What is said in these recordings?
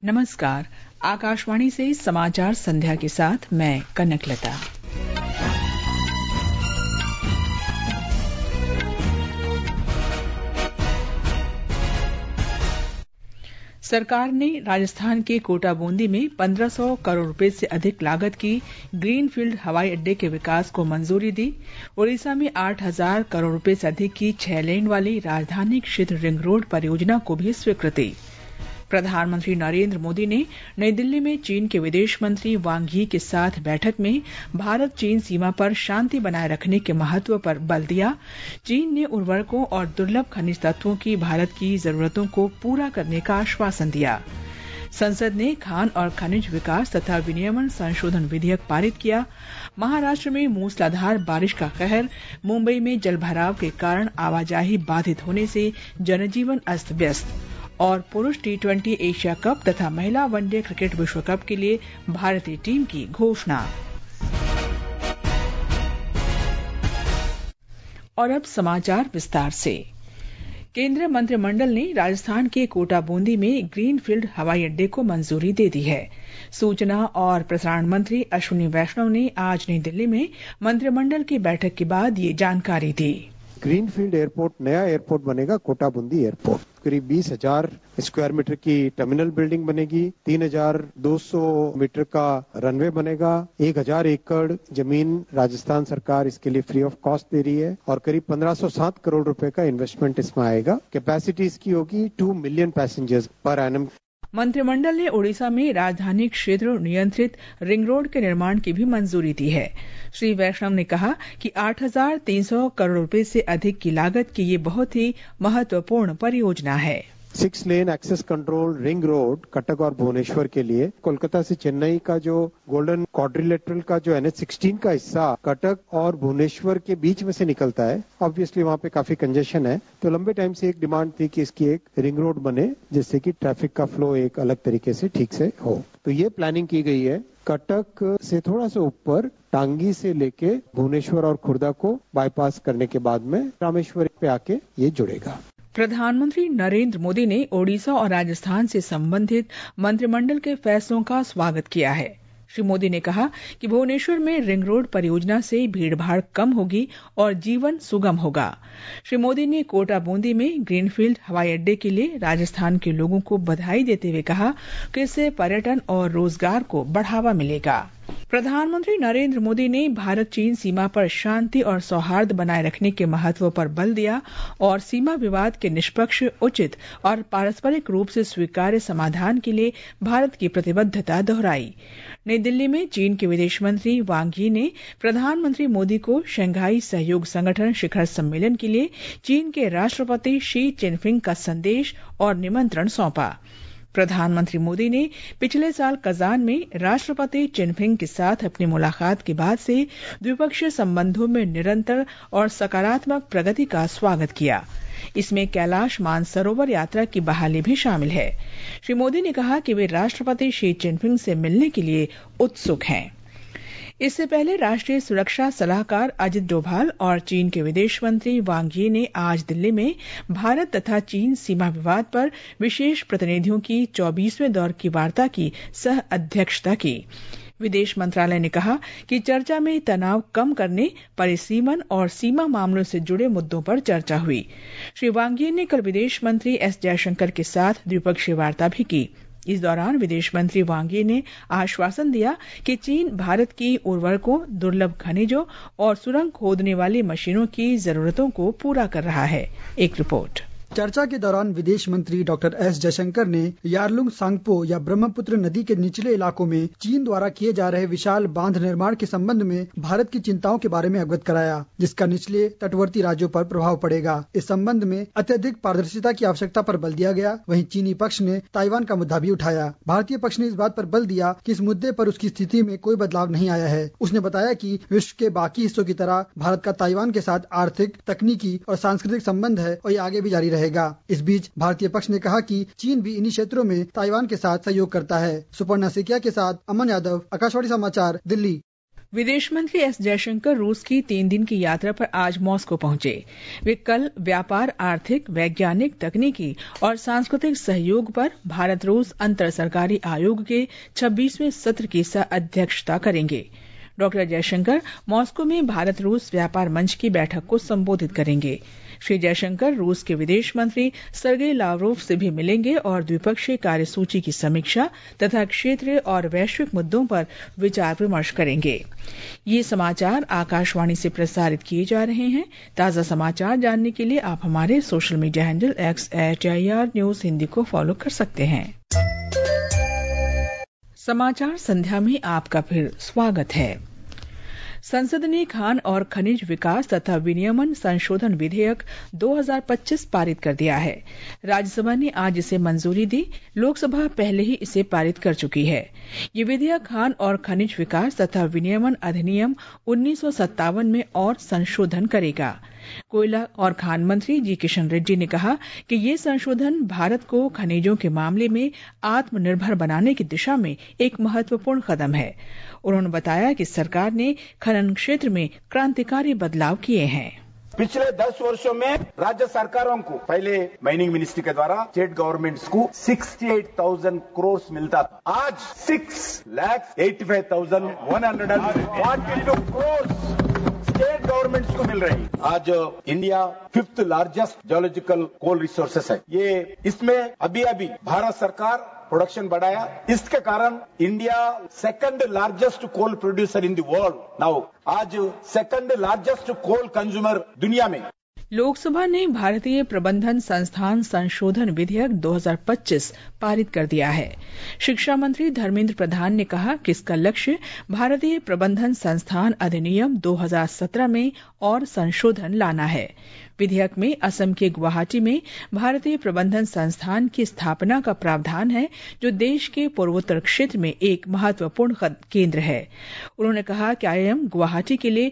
नमस्कार। आकाशवाणी से समाचार संध्या के साथ मैं कनकलता। सरकार ने राजस्थान के कोटा बूंदी में 1500 करोड़ रुपए से अधिक लागत की ग्रीनफील्ड हवाई अड्डे के विकास को मंजूरी दी। ओडिशा में 8000 करोड़ रुपए से अधिक की 6 लेन वाली राजधानी क्षेत्र रिंग रोड परियोजना को भी स्वीकृति। प्रधानमंत्री नरेंद्र मोदी ने नई दिल्ली में चीन के विदेश मंत्री वांग यी के साथ बैठक में भारत चीन सीमा पर शांति बनाए रखने के महत्व पर बल दिया। चीन ने उर्वरकों और दुर्लभ खनिज तत्वों की भारत की जरूरतों को पूरा करने का आश्वासन दिया। संसद ने खान और खनिज विकास तथा विनियमन संशोधन विधेयक पारित किया। महाराष्ट्र में मूसलाधार बारिश का कहर, मुंबई में जलभराव के कारण आवाजाही बाधित होने से जनजीवन अस्त व्यस्त। और पुरुष T20 एशिया कप तथा महिला वनडे क्रिकेट विश्व कप के लिए भारतीय टीम की घोषणा। और अब समाचार विस्तार से। केंद्रीय मंत्रिमंडल ने राजस्थान के कोटा बूंदी में ग्रीनफील्ड हवाई अड्डे को मंजूरी दे दी है। सूचना और प्रसारण मंत्री अश्विनी वैष्णव ने आज नई दिल्ली में मंत्रिमंडल की बैठक के बाद ये जानकारी दी। ग्रीनफील्ड एयरपोर्ट नया एयरपोर्ट बनेगा, कोटा बूंदी एयरपोर्ट। करीब 20,000 स्क्वायर मीटर की टर्मिनल बिल्डिंग बनेगी, 3,200 मीटर का रनवे बनेगा, 1,000 एकड़ जमीन राजस्थान सरकार इसके लिए फ्री ऑफ कॉस्ट दे रही है और करीब 1507 करोड़ रुपए का इन्वेस्टमेंट इसमें आएगा। कैपेसिटी इसकी होगी 2 मिलियन पैसेंजर्स पर एनम। मंत्रिमंडल ने ओडिशा में राजधानी क्षेत्र नियंत्रित रिंग रोड के निर्माण की भी मंजूरी दी है। श्री वैष्णव ने कहा कि 8,300 करोड़ रुपए से अधिक की लागत की ये बहुत ही महत्वपूर्ण परियोजना है। 6 lane access control ring road Cuttack और भुवनेश्वर के लिए, कोलकाता से चेन्नई का जो गोल्डन क्वाड्रिलेटरल का जो NH-16 का हिस्सा कटक और भुवनेश्वर के बीच में से निकलता है। ऑब्वियसली वहां पे काफी कंजेशन है, तो लंबे टाइम से एक डिमांड थी कि इसकी एक रिंग रोड बने जिससे कि ट्रैफिक का फ्लो एक अलग तरीके से ठीक से हो। तो ये प्लानिंग की गई है। कटक से थोड़ा सा ऊपर टांगी से लेके भुवनेश्वर और खुर्दा को बाईपास करने के बाद में रामेश्वर पे आके ये जुड़ेगा। प्रधानमंत्री नरेंद्र मोदी ने ओडिशा और राजस्थान से संबंधित मंत्रिमंडल के फैसलों का स्वागत किया है। श्री मोदी ने कहा कि भुवनेश्वर में रिंग रोड परियोजना से भीड़भाड़ कम होगी और जीवन सुगम होगा। श्री मोदी ने कोटा बूंदी में ग्रीनफील्ड हवाई अड्डे के लिए राजस्थान के लोगों को बधाई देते हुए कहा कि इससे पर्यटन और रोजगार को बढ़ावा मिलेगा। प्रधानमंत्री नरेंद्र मोदी ने भारत चीन सीमा पर शांति और सौहार्द बनाए रखने के महत्व पर बल दिया और सीमा विवाद के निष्पक्ष, उचित और पारस्परिक रूप से स्वीकार्य समाधान के लिए भारत की प्रतिबद्धता दोहराई। नई दिल्ली में चीन के विदेश मंत्री वांग यी ने प्रधानमंत्री मोदी को शंघाई सहयोग संगठन शिखर सम्मेलन के लिए चीन के राष्ट्रपति शी चिनफिंग का संदेश और निमंत्रण सौंपा। प्रधानमंत्री मोदी ने पिछले साल कजान में राष्ट्रपति चिनफिंग के साथ अपनी मुलाकात के बाद से द्विपक्षीय संबंधों में निरंतर और सकारात्मक प्रगति का स्वागत किया। इसमें कैलाश मानसरोवर यात्रा की बहाली भी शामिल है। श्री मोदी ने कहा कि वे राष्ट्रपति शी चिनफिंग से मिलने के लिए उत्सुक हैं। इससे पहले राष्ट्रीय सुरक्षा सलाहकार अजित डोभाल और चीन के विदेश मंत्री वांग यी ने आज दिल्ली में भारत तथा चीन सीमा विवाद पर विशेष प्रतिनिधियों की 24वें दौर की वार्ता की सह अध्यक्षता की। विदेश मंत्रालय ने कहा कि चर्चा में तनाव कम करने, परिसीमन और सीमा मामलों से जुड़े मुद्दों पर चर्चा हुई। श्री वांग यी ने कल विदेश मंत्री S जयशंकर के साथ द्विपक्षीय वार्ता भी की। इस दौरान विदेश मंत्री वांग यी ने आश्वासन दिया कि चीन भारत की उर्वरकों, दुर्लभ खनिजों और सुरंग खोदने वाली मशीनों की जरूरतों को पूरा कर रहा है। एक रिपोर्ट। चर्चा के दौरान विदेश मंत्री डॉक्टर S जयशंकर ने यारलुंग सांगपो या ब्रह्मपुत्र नदी के निचले इलाकों में चीन द्वारा किए जा रहे विशाल बांध निर्माण के संबंध में भारत की चिंताओं के बारे में अवगत कराया, जिसका निचले तटवर्ती राज्यों पर प्रभाव पड़ेगा। इस संबंध में अत्यधिक पारदर्शिता की आवश्यकता पर बल दिया गया। वहीं चीनी पक्ष ने ताइवान का मुद्दा भी उठाया। भारतीय पक्ष ने इस बात पर बल दिया कि इस मुद्दे पर उसकी स्थिति में कोई बदलाव नहीं आया है। उसने बताया कि विश्व के बाकी हिस्सों की तरह भारत का ताइवान के साथ आर्थिक, तकनीकी और सांस्कृतिक संबंध है और ये आगे भी जारी रहेगा। इस बीच भारतीय पक्ष ने कहा कि चीन भी इन्हीं क्षेत्रों में ताइवान के साथ सहयोग करता है। सुपर्णा सेकिया के साथ अमन यादव, आकाशवाणी समाचार, दिल्ली। विदेश मंत्री एस जयशंकर रूस की 3 दिन की यात्रा पर आज मॉस्को पहुंचे। वे कल व्यापार, आर्थिक, वैज्ञानिक, तकनीकी और सांस्कृतिक सहयोग पर भारत रूस अंतर सरकारी आयोग के 26वें सत्र की अध्यक्षता करेंगे। डॉक्टर जयशंकर मॉस्को में भारत रूस व्यापार मंच की बैठक को संबोधित करेंगे। श्री जयशंकर रूस के विदेश मंत्री सर्गेई लावरोव से भी मिलेंगे और द्विपक्षीय कार्यसूची की समीक्षा तथा क्षेत्रीय और वैश्विक मुद्दों पर विचार विमर्श करेंगे। ये समाचार आकाशवाणी से प्रसारित किए जा रहे हैं। ताजा समाचार जानने के लिए आप हमारे social media handle @AIR News Hindi को फॉलो कर सकते हैं। समाचार संध्या में आपका फिर स्वागत है। संसद ने खान और खनिज विकास तथा विनियमन संशोधन विधेयक 2025 पारित कर दिया है। राज्यसभा ने आज इसे मंजूरी दी। लोकसभा पहले ही इसे पारित कर चुकी है। ये विधेयक खान और खनिज विकास तथा विनियमन अधिनियम 1957 में और संशोधन करेगा। कोयला और खान मंत्री जी किशन रेड्डी ने कहा कि ये संशोधन भारत को खनिजों के मामले में आत्मनिर्भर बनाने की दिशा में एक महत्वपूर्ण कदम है। उन्होंने बताया कि सरकार ने खनन क्षेत्र में क्रांतिकारी बदलाव किए हैं। पिछले 10 वर्षों में राज्य सरकारों को पहले माइनिंग मिनिस्ट्री के द्वारा स्टेट गवर्नमेंट्स को 68,000 करोड़ मिलता था। आज 6,85,142 करोड़ स्टेट गवर्नमेंट्स को मिल रही। आज India 5th largest geological coal resources है। ये इसमें अभी भारत सरकार प्रोडक्शन बढ़ाया। इसके कारण India 2nd largest coal producer in the world now. आज 2nd लार्जेस्ट कोल कंज्यूमर दुनिया में। लोकसभा ने भारतीय प्रबंधन संस्थान संशोधन विधेयक 2025 पारित कर दिया है। शिक्षा मंत्री धर्मेंद्र प्रधान ने कहा कि इसका लक्ष्य भारतीय प्रबंधन संस्थान अधिनियम 2017 में और संशोधन लाना है। विधेयक में असम के गुवाहाटी में भारतीय प्रबंधन संस्थान की स्थापना का प्रावधान है, जो देश के पूर्वोत्तर क्षेत्र में एक महत्वपूर्ण केंद्र है। उन्होंने कहा कि IIM गुवाहाटी के लिए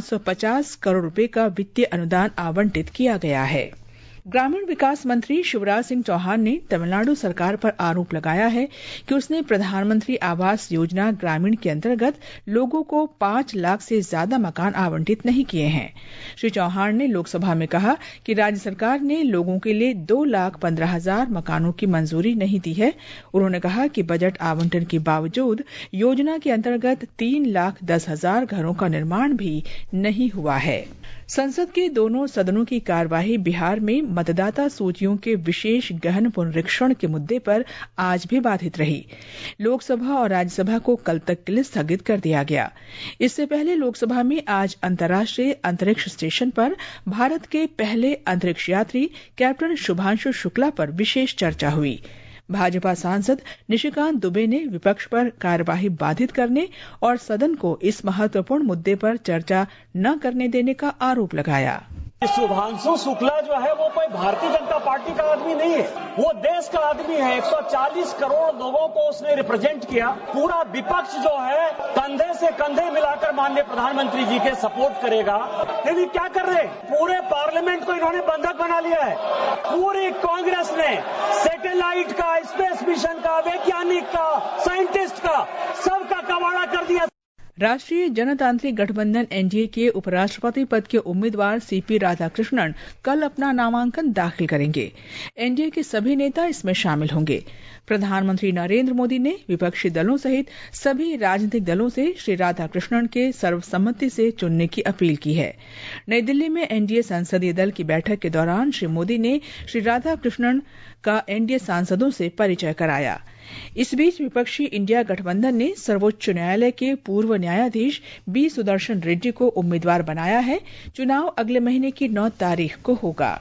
550 करोड़ रुपए का वित्तीय अनुदान आवंटित किया गया है। ग्रामीण विकास मंत्री शिवराज सिंह चौहान ने तमिलनाडु सरकार पर आरोप लगाया है कि उसने प्रधानमंत्री आवास योजना ग्रामीण के अंतर्गत लोगों को 5 लाख से ज्यादा मकान आवंटित नहीं किए हैं। श्री चौहान ने लोकसभा में कहा कि राज्य सरकार ने लोगों के लिए 2,15,000 मकानों की मंजूरी नहीं दी है। उन्होंने कहा कि बजट आवंटन के बावजूद योजना के अंतर्गत 3,10,000 घरों का निर्माण भी नहीं हुआ है। संसद के दोनों सदनों की कार्यवाही बिहार में मतदाता सूचियों के विशेष गहन पुनरीक्षण के मुद्दे पर आज भी बाधित रही। लोकसभा और राज्यसभा को कल तक के लिए स्थगित कर दिया गया। इससे पहले लोकसभा में आज अंतर्राष्ट्रीय अंतरिक्ष स्टेशन पर भारत के पहले अंतरिक्ष यात्री कैप्टन शुभांशु शुक्ला पर विशेष चर्चा हुई। भाजपा सांसद निशिकांत दुबे ने विपक्ष पर कार्यवाही बाधित करने और सदन को इस महत्वपूर्ण मुद्दे पर चर्चा न करने देने का आरोप लगाया। शुभांशु शुक्ला जो है वो कोई भारतीय जनता पार्टी का आदमी नहीं है, वो देश का आदमी है। 140 करोड़ लोगों को उसने रिप्रेजेंट किया। पूरा विपक्ष जो है कंधे से कंधे मिलाकर माननीय प्रधानमंत्री जी के सपोर्ट करेगा। लेकिन क्या कर रहे, पूरे पार्लियामेंट को इन्होंने बंधक बना लिया है। पूरी कांग्रेस ने सैटेलाइट का, स्पेस मिशन का, वैज्ञानिक का, साइंटिस्ट का, सबका कबाड़ा कर दिया। राष्ट्रीय जनतांत्रिक गठबंधन NDA के उपराष्ट्रपति पद के उम्मीदवार CP राधाकृष्णन कल अपना नामांकन दाखिल करेंगे। NDA के सभी नेता इसमें शामिल होंगे। प्रधानमंत्री नरेंद्र मोदी ने विपक्षी दलों सहित सभी राजनीतिक दलों से श्री राधाकृष्णन के सर्वसम्मति से चुनने की अपील की है। नई दिल्ली में NDA संसदीय दल की बैठक के दौरान श्री मोदी ने श्री राधाकृष्णन का NDA सांसदों से परिचय कराया। इस बीच विपक्षी इंडिया गठबंधन ने सर्वोच्च न्यायालय के पूर्व न्यायाधीश B सुदर्शन रेड्डी को उम्मीदवार बनाया है। चुनाव अगले महीने की 9 तारीख को होगा।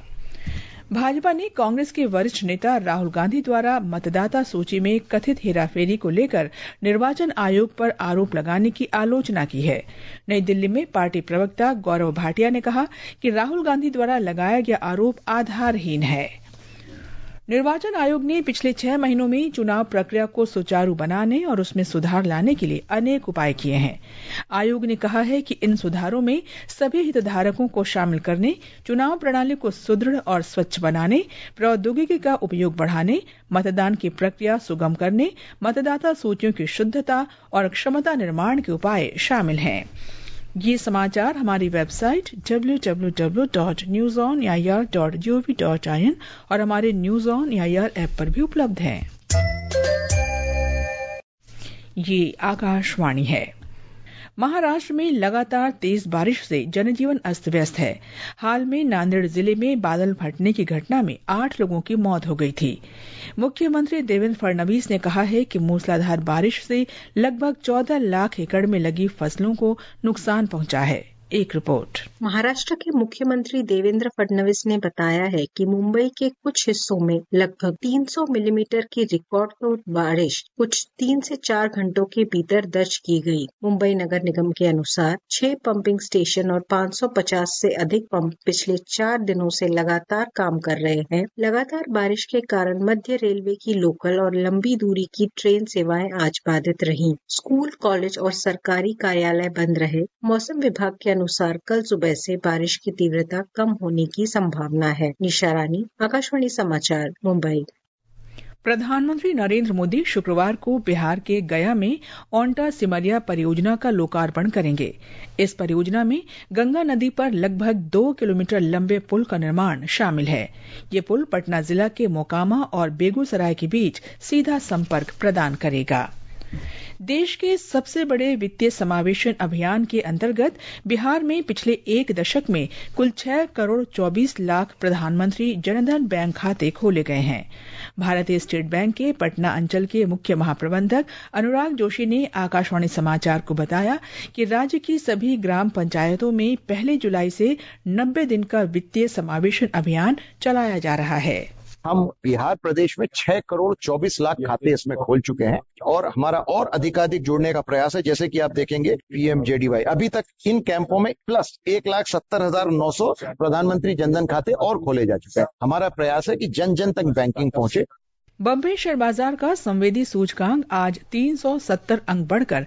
भाजपा ने कांग्रेस के वरिष्ठ नेता राहुल गांधी द्वारा मतदाता सूची में कथित हेराफेरी को लेकर निर्वाचन आयोग पर आरोप लगाने की आलोचना की है। नई दिल्ली में पार्टी प्रवक्ता गौरव भाटिया ने कहा कि राहुल गांधी द्वारा लगाया गया आरोप आधारहीन है। निर्वाचन आयोग ने पिछले 6 महीनों में चुनाव प्रक्रिया को सुचारू बनाने और उसमें सुधार लाने के लिए अनेक उपाय किए हैं। आयोग ने कहा है कि इन सुधारों में सभी हितधारकों को शामिल करने, चुनाव प्रणाली को सुदृढ़ और स्वच्छ बनाने, प्रौद्योगिकी का उपयोग बढ़ाने, मतदान की प्रक्रिया सुगम करने, मतदाता सूचियों की शुद्धता और क्षमता निर्माण के उपाय शामिल हैं। ये समाचार हमारी वेबसाइट www.newsonair.gov.in और हमारे न्यूज ऑन एआईआर ऐप पर भी उपलब्ध हैं। ये आकाशवाणी है। महाराष्ट्र में लगातार तेज बारिश से जनजीवन अस्त व्यस्त है। हाल में नांदेड़ जिले में बादल फटने की घटना में 8 लोगों की मौत हो गई थी। मुख्यमंत्री देवेंद्र फडणवीस ने कहा है कि मूसलाधार बारिश से लगभग 14 लाख एकड़ में लगी फसलों को नुकसान पहुंचा है। एक रिपोर्ट। महाराष्ट्र के मुख्यमंत्री देवेंद्र फडणवीस ने बताया है कि मुंबई के कुछ हिस्सों में लगभग 300 मिलीमीटर की रिकॉर्ड तोड़ बारिश कुछ 3 से 4 घंटों के भीतर दर्ज की गई। मुंबई नगर निगम के अनुसार 6 पंपिंग स्टेशन और 550 से अधिक पंप पिछले 4 दिनों से लगातार काम कर रहे हैं। लगातार बारिश के कारण मध्य रेलवे की लोकल और लंबी दूरी की ट्रेन सेवाएं आज बाधित रहीं। स्कूल, कॉलेज और सरकारी कार्यालय बंद रहे। मौसम विभाग के अनुसार कल सुबह से बारिश की तीव्रता कम होने की संभावना है। निशा रानी, आकाशवाणी समाचार, मुंबई। प्रधानमंत्री नरेंद्र मोदी शुक्रवार को बिहार के गया में ओंटा सिमरिया परियोजना का लोकार्पण करेंगे। इस परियोजना में गंगा नदी पर लगभग 2 किलोमीटर लंबे पुल का निर्माण शामिल है। ये पुल पटना जिला के मोकामा और बेगूसराय के बीच सीधा संपर्क प्रदान करेगा। देश के सबसे बड़े वित्तीय समावेशन अभियान के अंतर्गत बिहार में पिछले 1 दशक में कुल 6 करोड़ 24 लाख प्रधानमंत्री जनधन बैंक खाते खोले गए हैं। भारतीय स्टेट बैंक के पटना अंचल के मुख्य महाप्रबंधक अनुराग जोशी ने आकाशवाणी समाचार को बताया कि राज्य की सभी ग्राम पंचायतों में 1 जुलाई से 90 दिन का वित्तीय समावेशन अभियान चलाया जा रहा है। हम बिहार प्रदेश में 6 करोड़ 24 लाख खाते इसमें खोल चुके हैं और हमारा और अधिकाधिक जोड़ने का प्रयास है। जैसे कि आप देखेंगे PMJDY अभी तक इन कैंपों में प्लस 1,70,900 प्रधानमंत्री जनधन खाते और खोले जा चुके हैं। हमारा प्रयास है कि जन जन तक बैंकिंग पहुंचे। बम्बई शेयर बाजार का संवेदी सूचकांक आज 370 अंक बढ़कर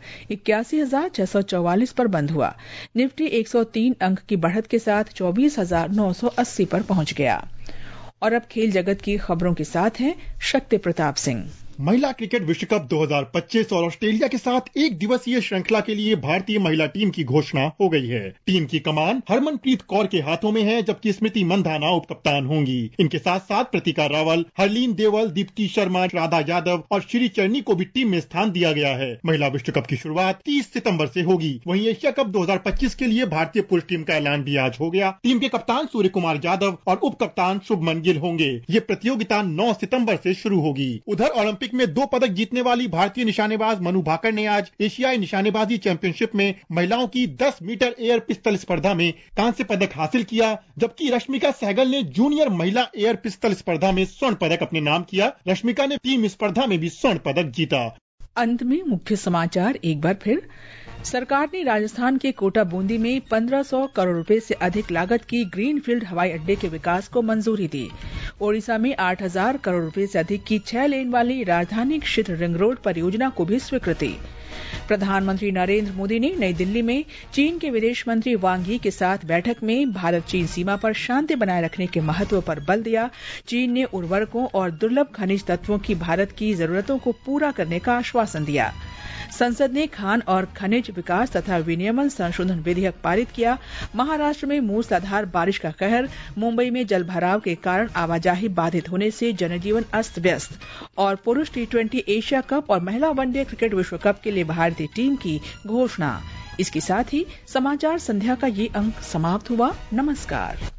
81,644 पर बंद हुआ। निफ्टी 103 अंक की बढ़त के साथ 24,980 पर पहुंच गया। और अब खेल जगत की खबरों के साथ हैं शक्ति प्रताप सिंह। महिला क्रिकेट विश्व कप 2025 और ऑस्ट्रेलिया के साथ 1 दिवसीय श्रृंखला के लिए भारतीय महिला टीम की घोषणा हो गई है। टीम की कमान हरमनप्रीत कौर के हाथों में है, जबकि स्मृति मंधाना उपकप्तान होंगी। इनके साथ साथ प्रतिका रावल, हरलीन देवल, दीप्ति शर्मा, राधा यादव और श्री चरनी को भी टीम में स्थान दिया गया है। महिला विश्व कप की शुरुआत 30 सितंबर से होगी। वहीं एशिया कप 2025 के लिए भारतीय पुरुष टीम का ऐलान भी आज हो गया। टीम के कप्तान सूर्य कुमार यादव और उप कप्तान शुभमन गिल होंगे। ये प्रतियोगिता 9 सितंबर से शुरू होगी। उधर ओलंपिक में 2 पदक जीतने वाली भारतीय निशानेबाज मनु भाकर ने आज एशियाई निशानेबाजी चैंपियनशिप में महिलाओं की 10 मीटर एयर पिस्तल स्पर्धा में कांस्य पदक हासिल किया, जबकि रश्मिका सहगल ने जूनियर महिला एयर पिस्तल स्पर्धा में स्वर्ण पदक अपने नाम किया। रश्मिका ने टीम स्पर्धा में भी स्वर्ण पदक जीता। अंत में मुख्य समाचार एक बार फिर। सरकार ने राजस्थान के कोटा बूंदी में 1500 करोड़ रुपए से अधिक लागत की ग्रीनफील्ड हवाई अड्डे के विकास को मंजूरी दी। ओडिशा में 8000 करोड़ रुपए से अधिक की 6 लेन वाली राजधानी क्षेत्र रिंग रोड परियोजना को भी स्वीकृति। प्रधानमंत्री नरेंद्र मोदी ने नई दिल्ली में चीन के विदेश मंत्री वांग यी के साथ बैठक में भारत चीन सीमा पर शांति बनाए रखने के महत्व पर बल दिया। चीन ने उर्वरकों और दुर्लभ खनिज तत्वों की भारत की जरूरतों को पूरा करने का आश्वासन दिया। संसद ने खान और खनिज विकास तथा विनियमन संशोधन विधेयक पारित किया। महाराष्ट्र में मूसलाधार बारिश का कहर, मुंबई में जलभराव के कारण आवाजाही बाधित होने से जनजीवन अस्त व्यस्त। और पुरुष T20 एशिया कप और महिला वनडे क्रिकेट विश्व कप के लिए भारतीय टीम की घोषणा। इसके साथ ही समाचार संध्या का ये अंक समाप्त हुआ। नमस्कार।